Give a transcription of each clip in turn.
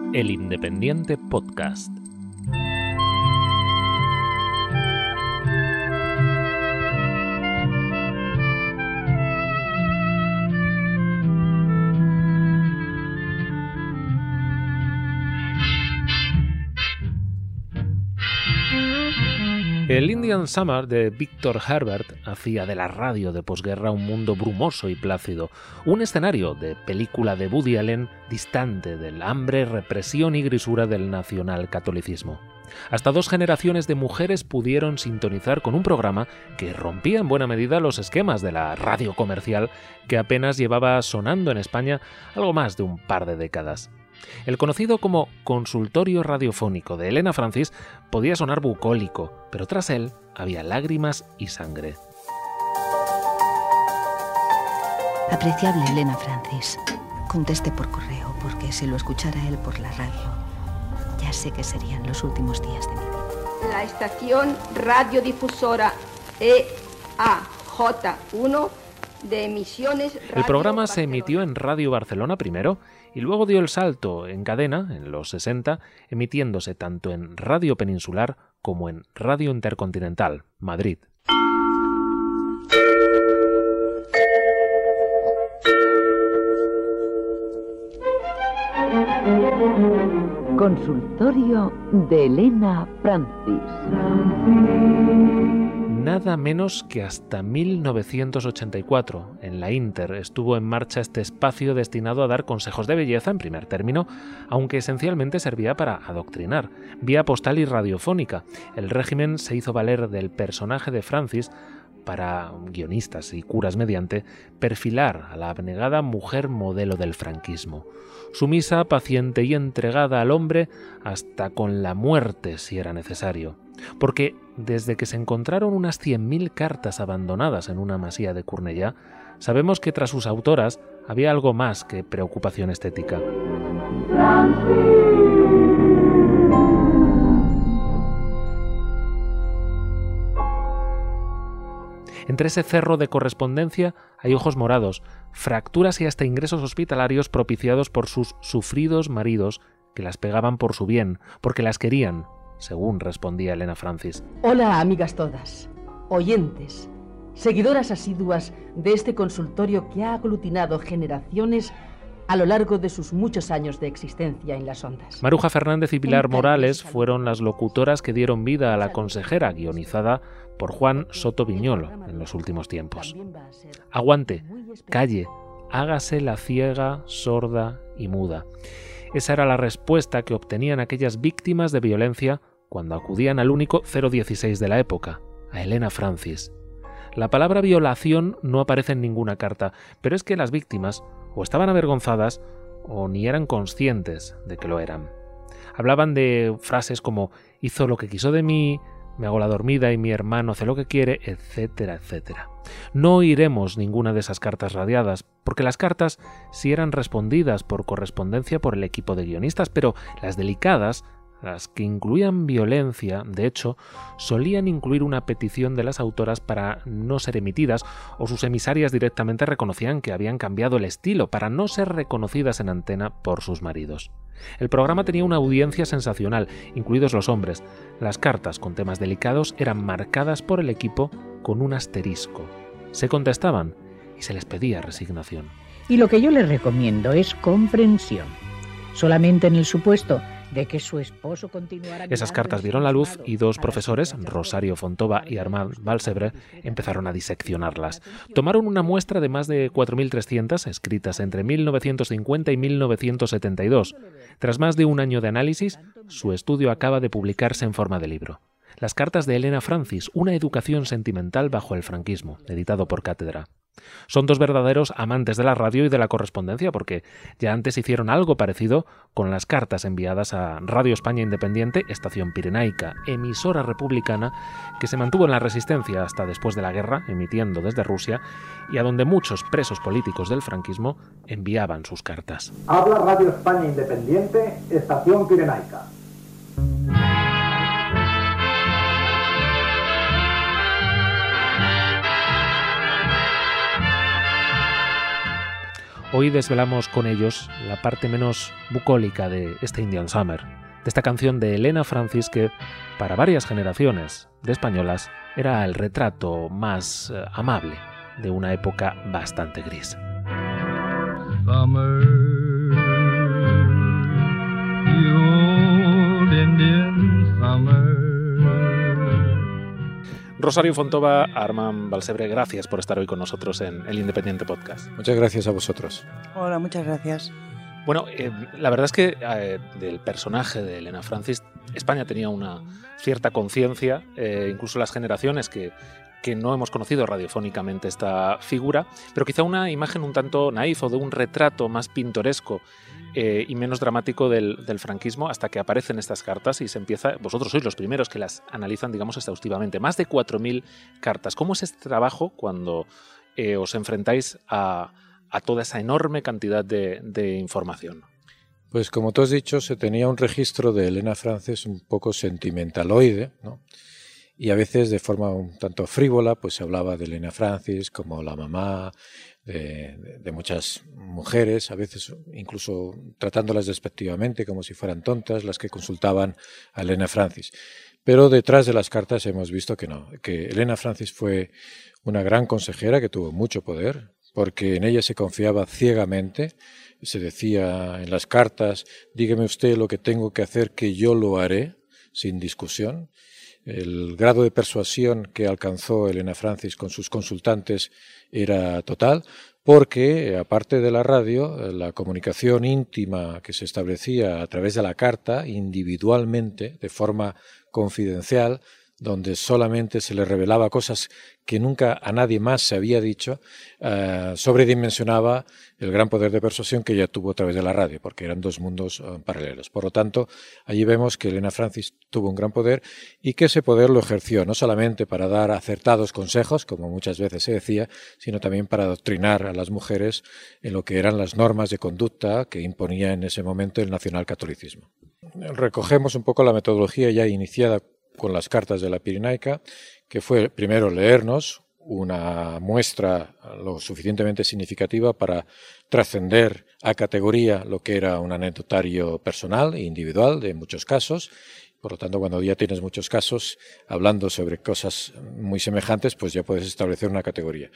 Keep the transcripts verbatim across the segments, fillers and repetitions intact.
El Independiente Podcast. El Indian Summer de Victor Herbert hacía de la radio de posguerra un mundo brumoso y plácido, un escenario de película de Woody Allen distante del hambre, represión y grisura del nacionalcatolicismo. Hasta dos generaciones de mujeres pudieron sintonizar con un programa que rompía en buena medida los esquemas de la radio comercial que apenas llevaba sonando en España algo más de un par de décadas. El conocido como consultorio radiofónico de Elena Francis podía sonar bucólico, pero tras él había lágrimas y sangre. Apreciable Elena Francis, conteste por correo porque si lo escuchara él por la radio, ya sé que serían los últimos días de mi vida. La estación radiodifusora E A J uno de emisiones Radio El programa se Barcelona. emitió en Radio Barcelona primero y luego dio el salto en cadena, en los sesenta, emitiéndose tanto en Radio Peninsular como en Radio Intercontinental, Madrid. Consultorio de Elena Francis. Nada menos que hasta mil novecientos ochenta y cuatro, en la Inter, estuvo en marcha este espacio destinado a dar consejos de belleza en primer término, aunque esencialmente servía para adoctrinar, vía postal y radiofónica. El régimen se hizo valer del personaje de Francis para, guionistas y curas mediante, perfilar a la abnegada mujer modelo del franquismo. Sumisa, paciente y entregada al hombre hasta con la muerte si era necesario. Porque desde que se encontraron unas cien mil cartas abandonadas en una masía de Cornellà, sabemos que tras sus autoras había algo más que preocupación estética. Entre ese cerro de correspondencia hay ojos morados, fracturas y hasta ingresos hospitalarios propiciados por sus sufridos maridos que las pegaban por su bien, porque las querían, según respondía Elena Francis. Hola, amigas todas, oyentes, seguidoras asiduas de este consultorio que ha aglutinado generaciones a lo largo de sus muchos años de existencia en las ondas. Maruja Fernández y Pilar Morales fueron las locutoras que dieron vida a la consejera, guionizada por Juan Soto Viñolo en los últimos tiempos. Aguante, calle, hágase la ciega, sorda y muda. Esa era la respuesta que obtenían aquellas víctimas de violencia cuando acudían al único cero dieciséis de la época, a Elena Francis. La palabra violación no aparece en ninguna carta, pero es que las víctimas o estaban avergonzadas o ni eran conscientes de que lo eran. Hablaban de frases como «hizo lo que quiso de mí», «me hago la dormida y mi hermano hace lo que quiere», etcétera, etcétera. No oiremos ninguna de esas cartas radiadas, porque las cartas sí eran respondidas por correspondencia por el equipo de guionistas, pero las delicadas, las que incluían violencia, de hecho, solían incluir una petición de las autoras para no ser emitidas, o sus emisarias directamente reconocían que habían cambiado el estilo para no ser reconocidas en antena por sus maridos. El programa tenía una audiencia sensacional, incluidos los hombres. Las cartas con temas delicados eran marcadas por el equipo con un asterisco. Se contestaban y se les pedía resignación. Y lo que yo les recomiendo es comprensión. Solamente en el supuesto de que su esposo continuara... Esas cartas vieron la luz y dos profesores, Rosario Fontova y Armand Balsebre, empezaron a diseccionarlas. Tomaron una muestra de más de cuatro mil trescientas escritas entre mil novecientos cincuenta y mil novecientos setenta y dos. Tras más de un año de análisis, su estudio acaba de publicarse en forma de libro. Las cartas de Elena Francis, una educación sentimental bajo el franquismo, editado por Cátedra. Son dos verdaderos amantes de la radio y de la correspondencia, porque ya antes hicieron algo parecido con las cartas enviadas a Radio España Independiente, estación pirenaica, emisora republicana, que se mantuvo en la resistencia hasta después de la guerra, emitiendo desde Rusia, y a donde muchos presos políticos del franquismo enviaban sus cartas. Habla Radio España Independiente, estación pirenaica. Hoy desvelamos con ellos la parte menos bucólica de este Indian Summer, de esta canción de Elena Francis que, para varias generaciones de españolas, era el retrato más eh, amable de una época bastante gris. Summer, the old Indian summer. Rosario Fontova, Armand Balsebre, gracias por estar hoy con nosotros en El Independiente Podcast. Muchas gracias a vosotros. Hola, muchas gracias. Bueno, eh, la verdad es que eh, del personaje de Elena Francis, España tenía una cierta conciencia, eh, incluso las generaciones que, que no hemos conocido radiofónicamente esta figura, pero quizá una imagen un tanto naif o de un retrato más pintoresco eh, y menos dramático del, del franquismo, hasta que aparecen estas cartas y se empieza. Vosotros sois los primeros que las analizan, digamos, exhaustivamente. Más de cuatro mil cartas. ¿Cómo es este trabajo cuando eh, os enfrentáis a, a toda esa enorme cantidad de, de información? Pues como tú has dicho, se tenía un registro de Elena Francis un poco sentimentaloide, ¿no? Y a veces de forma un tanto frívola, pues se hablaba de Elena Francis como la mamá de, de, de muchas mujeres, a veces incluso tratándolas despectivamente como si fueran tontas las que consultaban a Elena Francis. Pero detrás de las cartas hemos visto que no, que Elena Francis fue una gran consejera que tuvo mucho poder, porque en ella se confiaba ciegamente. Se decía en las cartas: dígame usted lo que tengo que hacer, que yo lo haré, sin discusión. El grado de persuasión que alcanzó Elena Francis con sus consultantes era total, porque, aparte de la radio, la comunicación íntima que se establecía a través de la carta, individualmente, de forma confidencial, donde solamente se le revelaba cosas que nunca a nadie más se había dicho, eh, sobredimensionaba el gran poder de persuasión que ella tuvo a través de la radio, porque eran dos mundos eh, paralelos. Por lo tanto, allí vemos que Elena Francis tuvo un gran poder y que ese poder lo ejerció no solamente para dar acertados consejos, como muchas veces se decía, sino también para adoctrinar a las mujeres en lo que eran las normas de conducta que imponía en ese momento el nacionalcatolicismo. Recogemos un poco la metodología ya iniciada con las cartas de la Pirenaica, que fue primero leernos una muestra lo suficientemente significativa para trascender a categoría lo que era un anecdotario personal e individual de muchos casos. Por lo tanto, cuando ya tienes muchos casos hablando sobre cosas muy semejantes, pues ya puedes establecer una categoría.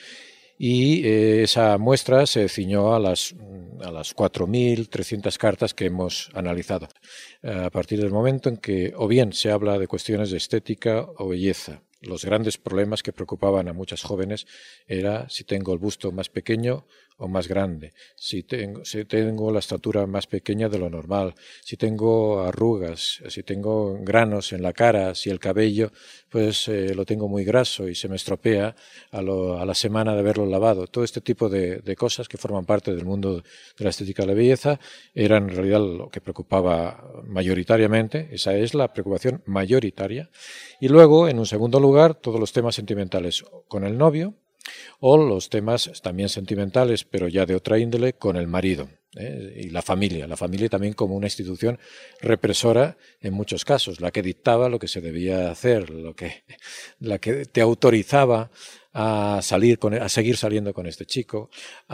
Y eh, esa muestra se ciñó a las, a las cuatro mil trescientas cartas que hemos analizado, a partir del momento en que o bien se habla de cuestiones de estética o belleza. Los grandes problemas que preocupaban a muchas jóvenes era si tengo el busto más pequeño o más grande, si tengo, si tengo la estatura más pequeña de lo normal, si tengo arrugas, si tengo granos en la cara, si el cabello pues eh, lo tengo muy graso y se me estropea a, lo, a la semana de haberlo lavado. Todo este tipo de, de cosas que forman parte del mundo de la estética de la belleza eran en realidad lo que preocupaba mayoritariamente. Esa es la preocupación mayoritaria. Y luego, en un segundo lugar, todos los temas sentimentales con el novio, o los temas también sentimentales, pero ya de otra índole, con el marido, ¿eh? Y la familia. La familia también como una institución represora en muchos casos, la que dictaba lo que se debía hacer, lo que, la que te autorizaba a salir con, a seguir saliendo con este chico,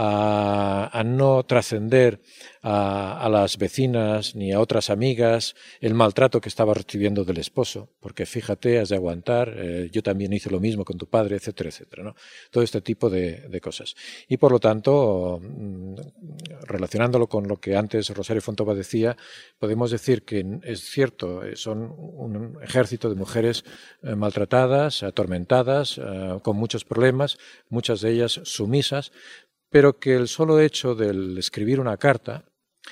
a, a no trascender a, a las vecinas ni a otras amigas el maltrato que estaba recibiendo del esposo, porque fíjate, has de aguantar, eh, yo también hice lo mismo con tu padre, etcétera, etcétera, ¿no? Todo este tipo de, de cosas. Y por lo tanto, relacionándolo con lo que antes Rosario Fontova decía, podemos decir que es cierto, son un ejército de mujeres eh, maltratadas, atormentadas, eh, con muchos problemas, muchas de ellas sumisas, pero que el solo hecho del escribir una carta,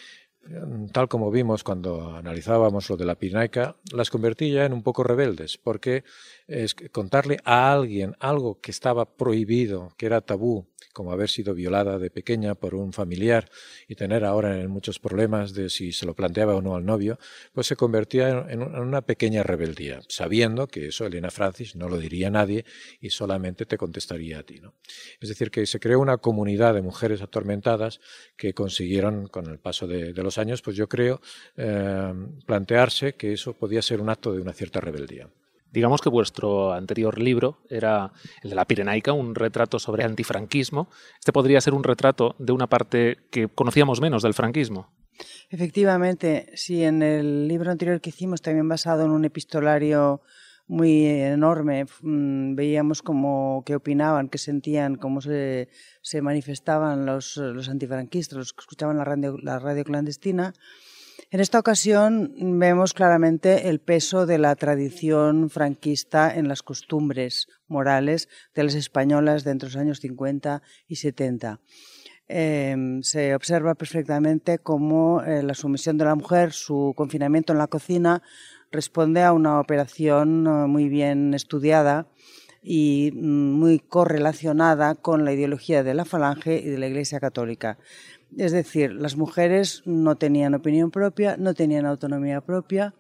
tal como vimos cuando analizábamos lo de la Pirenaica, las convertía en un poco rebeldes, porque es contarle a alguien algo que estaba prohibido, que era tabú, como haber sido violada de pequeña por un familiar y tener ahora muchos problemas de si se lo planteaba o no al novio, pues se convertía en una pequeña rebeldía, sabiendo que eso Elena Francis no lo diría a nadie y solamente te contestaría a ti, ¿no? Es decir, que se creó una comunidad de mujeres atormentadas que consiguieron, con el paso de, de los años, pues yo creo, eh, plantearse que eso podía ser un acto de una cierta rebeldía. Digamos que vuestro anterior libro era el de La Pirenaica, un retrato sobre antifranquismo. Este podría ser un retrato de una parte que conocíamos menos del franquismo. Efectivamente, sí, en el libro anterior que hicimos, también basado en un epistolario muy enorme, veíamos cómo, qué opinaban, qué sentían, cómo se, se manifestaban los, los antifranquistas, los que escuchaban la radio, la radio clandestina. En esta ocasión vemos claramente el peso de la tradición franquista en las costumbres morales de las españolas de entre los años cincuenta y setenta. Eh, se observa perfectamente cómo eh, la sumisión de la mujer, su confinamiento en la cocina, responde a una operación eh, muy bien estudiada y muy correlacionada con la ideología de la Falange y de la Iglesia Católica. Es decir, las mujeres no tenían opinión propia, no tenían autonomía propia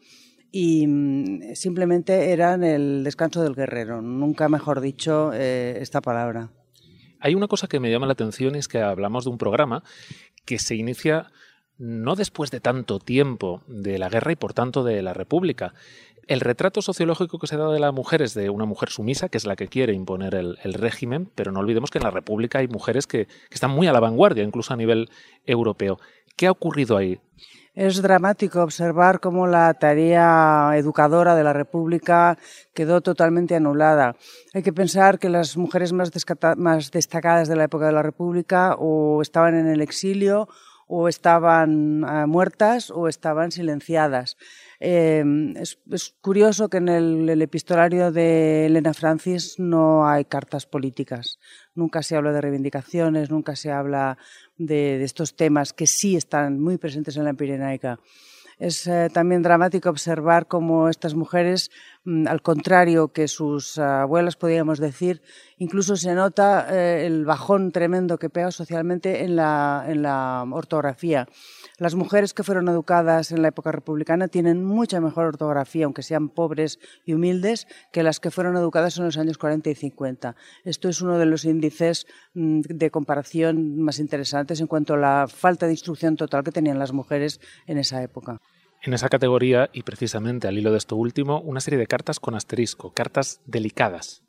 y mm, simplemente eran el descanso del guerrero. Nunca mejor dicho eh, esta palabra. Hay una cosa que me llama la atención, es que hablamos de un programa que se inicia no después de tanto tiempo de la guerra y por tanto de la República. El retrato sociológico que se da de la mujer es de una mujer sumisa, que es la que quiere imponer el, el régimen, pero no olvidemos que en la República hay mujeres que, que están muy a la vanguardia, incluso a nivel europeo. ¿Qué ha ocurrido ahí? Es dramático observar cómo la tarea educadora de la República quedó totalmente anulada. Hay que pensar que las mujeres más, más destacadas de la época de la República o estaban en el exilio, o estaban uh, muertas, o estaban silenciadas. Eh, es, es curioso que en el, el epistolario de Elena Francis no hay cartas políticas. Nunca se habla de reivindicaciones, nunca se habla de, de estos temas que sí están muy presentes en la Pirenaica. Es eh, también dramático observar cómo estas mujeres, mmm, al contrario que sus uh, abuelas, podríamos decir, incluso se nota eh, el bajón tremendo que pega socialmente en la, en la ortografía. Las mujeres que fueron educadas en la época republicana tienen mucha mejor ortografía, aunque sean pobres y humildes, que las que fueron educadas en los años cuarenta y cincuenta. Esto es uno de los índices mmm, de comparación más interesantes en cuanto a la falta de instrucción total que tenían las mujeres en esa época. En esa categoría, y precisamente al hilo de esto último, una serie de cartas con asterisco, cartas delicadas.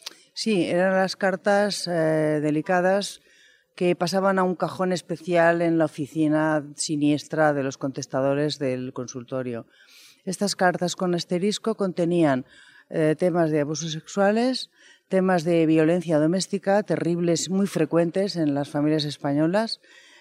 Sí, eran las cartas eh, delicadas que pasaban a un cajón especial en la oficina siniestra de los contestadores del consultorio. Estas cartas con asterisco contenían eh, temas de abusos sexuales, temas de violencia doméstica, terribles, muy frecuentes en las familias españolas,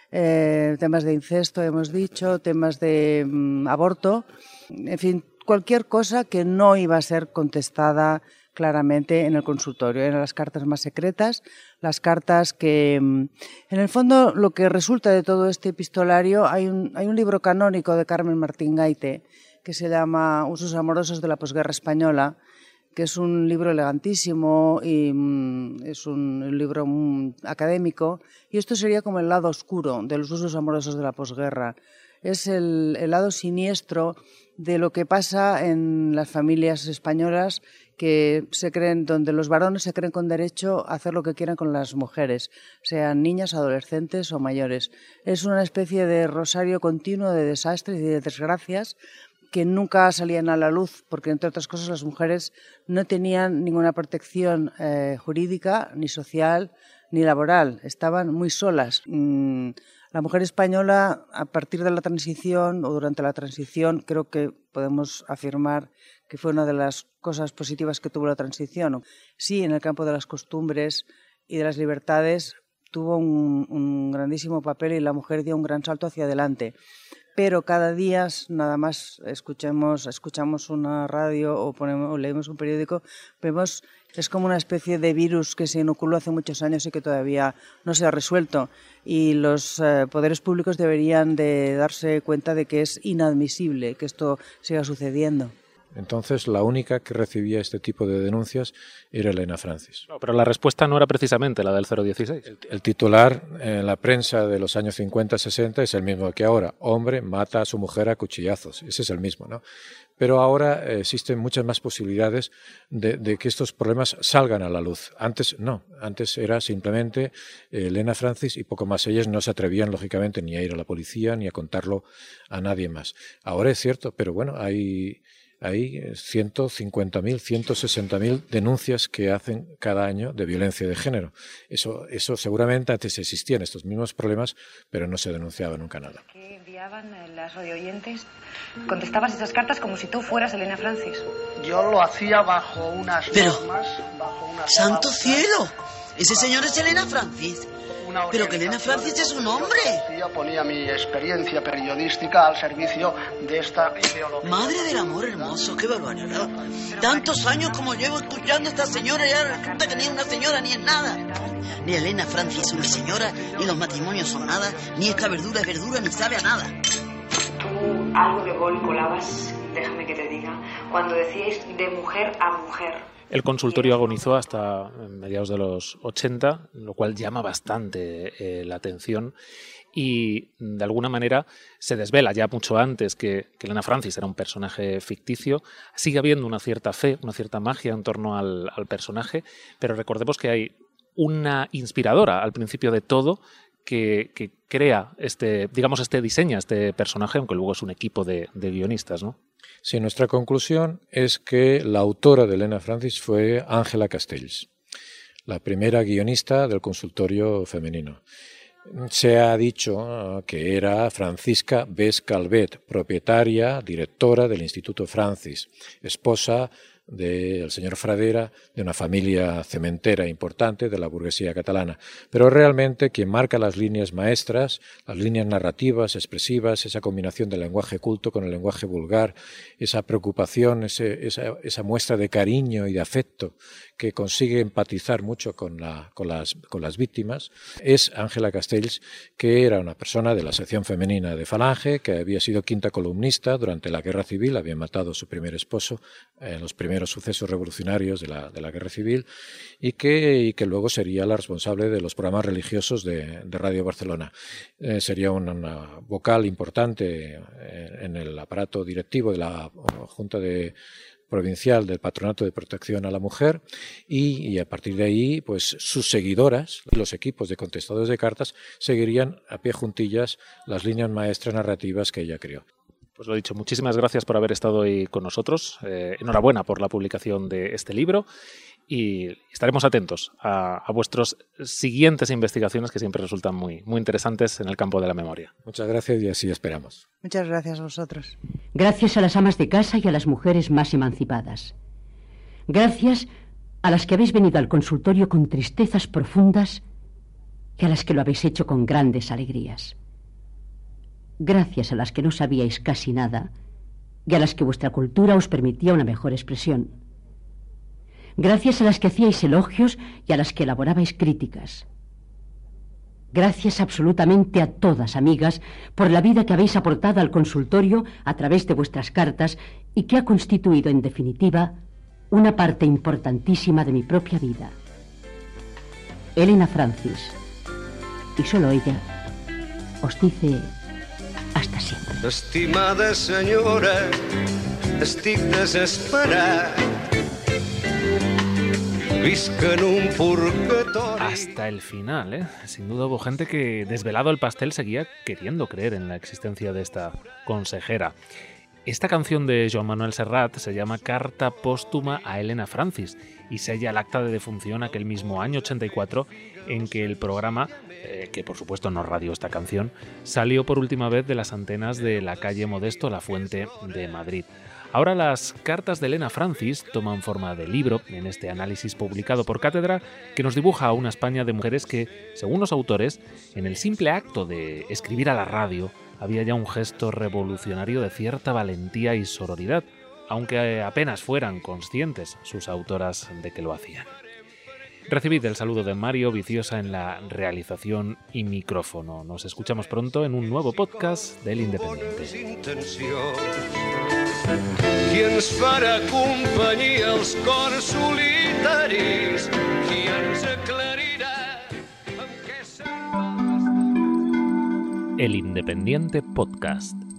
Eh, temas de incesto, hemos dicho, temas de mm, aborto, en fin, cualquier cosa que no iba a ser contestada claramente en el consultorio. Eran las cartas más secretas, las cartas que, en el fondo, lo que resulta de todo este epistolario, hay un, hay un libro canónico de Carmen Martín Gaite que se llama Usos amorosos de la posguerra española, que es un libro elegantísimo y mm, es un, un libro mm, académico, y esto sería como el lado oscuro de los usos amorosos de la posguerra. Es el, el lado siniestro de lo que pasa en las familias españolas que se creen, donde los varones se creen con derecho a hacer lo que quieran con las mujeres, sean niñas, adolescentes o mayores. Es una especie de rosario continuo de desastres y de desgracias que nunca salían a la luz, porque entre otras cosas las mujeres no tenían ninguna protección eh, jurídica, ni social, ni laboral. Estaban muy solas. Mm, la mujer española, a partir de la transición o durante la transición, creo que podemos afirmar que fue una de las cosas positivas que tuvo la transición. Sí, en el campo de las costumbres y de las libertades tuvo un, un grandísimo papel y la mujer dio un gran salto hacia adelante. Pero cada día, nada más escuchemos, escuchamos una radio o, ponemos, o leemos un periódico, vemos es como una especie de virus que se inoculó hace muchos años y que todavía no se ha resuelto. Y los eh, poderes públicos deberían de darse cuenta de que es inadmisible que esto siga sucediendo. Entonces, la única que recibía este tipo de denuncias era Elena Francis. No, pero la respuesta no era precisamente la del cero dieciséis. El, el titular en la prensa de los años cincuenta sesenta es el mismo que ahora. Hombre mata a su mujer a cuchillazos. Ese es el mismo, ¿no? Pero ahora eh, existen muchas más posibilidades de, de que estos problemas salgan a la luz. Antes no. Antes era simplemente eh, Elena Francis y poco más. Ellas no se atrevían, lógicamente, ni a ir a la policía ni a contarlo a nadie más. Ahora es cierto, pero bueno, hay... hay ciento cincuenta mil, ciento sesenta mil denuncias que hacen cada año de violencia de género. Eso, eso seguramente antes existían estos mismos problemas, pero no se denunciaba nunca nada. ¿Qué enviaban las radioyentes? Contestabas esas cartas como si tú fueras Elena Francis. Yo lo hacía bajo unas pero, normas, bajo unas ¡santo normas, cielo! Ese señor es Elena Francis. Pero que Elena Francis es un hombre. Yo ponía mi experiencia periodística al servicio de esta ideología. Madre del amor hermoso, qué barbaridad. Tantos años como llevo escuchando a esta señora y ahora resulta que ni es una señora ni es nada. Ni Elena Francis es una señora, ni los matrimonios son nada, ni esta verdura es verdura, ni sabe a nada. Tú algo de gol colabas, déjame que te diga, cuando decíais de mujer a mujer. El consultorio agonizó hasta mediados de los ochenta, lo cual llama bastante eh, la atención y de alguna manera se desvela ya mucho antes que, que Elena Francis era un personaje ficticio. Sigue habiendo una cierta fe, una cierta magia en torno al, al personaje, pero recordemos que hay una inspiradora al principio de todo que, que crea este, digamos, este diseña este personaje, aunque luego es un equipo de, de guionistas, ¿no? Sí, nuestra conclusión es que la autora de Elena Francis fue Ángela Castells, la primera guionista del consultorio femenino. Se ha dicho que era Francisca Bes Calvet, propietaria, directora del Instituto Francis, esposa del señor Fradera, de una familia cementera importante de la burguesía catalana. Pero realmente quien marca las líneas maestras, las líneas narrativas, expresivas, esa combinación del lenguaje culto con el lenguaje vulgar, esa preocupación, ese, esa, esa muestra de cariño y de afecto que consigue empatizar mucho con, la, con, las, con las víctimas, es Ángela Castells, que era una persona de la sección femenina de Falange, que había sido quinta columnista durante la Guerra Civil, había matado a su primer esposo en los primeros sucesos revolucionarios de la, de la Guerra Civil, y que, y que luego sería la responsable de los programas religiosos de, de Radio Barcelona. Eh, sería una, una vocal importante en el aparato directivo de la Junta de provincial del Patronato de Protección a la Mujer y, y a partir de ahí pues sus seguidoras, los equipos de contestadores de cartas, seguirían a pie juntillas las líneas maestras narrativas que ella creó. Pues lo dicho, muchísimas gracias por haber estado hoy con nosotros. Eh, enhorabuena por la publicación de este libro y estaremos atentos a, a vuestras siguientes investigaciones que siempre resultan muy, muy interesantes en el campo de la memoria. Muchas gracias y así esperamos. Muchas gracias a vosotros. Gracias a las amas de casa y a las mujeres más emancipadas. Gracias a las que habéis venido al consultorio con tristezas profundas y a las que lo habéis hecho con grandes alegrías. Gracias a las que no sabíais casi nada y a las que vuestra cultura os permitía una mejor expresión. Gracias a las que hacíais elogios y a las que elaborabais críticas. Gracias absolutamente a todas, amigas, por la vida que habéis aportado al consultorio a través de vuestras cartas y que ha constituido, en definitiva, una parte importantísima de mi propia vida. Elena Francis, y solo ella, os dice hasta siempre. Estimada senyora, estic desesperat. Hasta el final, ¿eh? Sin duda hubo gente que, desvelado el pastel, seguía queriendo creer en la existencia de esta consejera. Esta canción de Joan Manuel Serrat se llama Carta póstuma a Elena Francis y sella el acta de defunción aquel mismo año ochenta y cuatro en que el programa, eh, que por supuesto no radió esta canción, salió por última vez de las antenas de la calle Modesto La Fuente de Madrid. Ahora las cartas de Elena Francis toman forma de libro en este análisis publicado por Cátedra que nos dibuja a una España de mujeres que, según los autores, en el simple acto de escribir a la radio había ya un gesto revolucionario de cierta valentía y sororidad, aunque apenas fueran conscientes sus autoras de que lo hacían. Recibid el saludo de Mario Viciosa en la realización y micrófono. Nos escuchamos pronto en un nuevo podcast del Independiente. Qui ens farà companyia als cors solitaris, qui ens aclarirà amb què se'n El Independiente Podcast.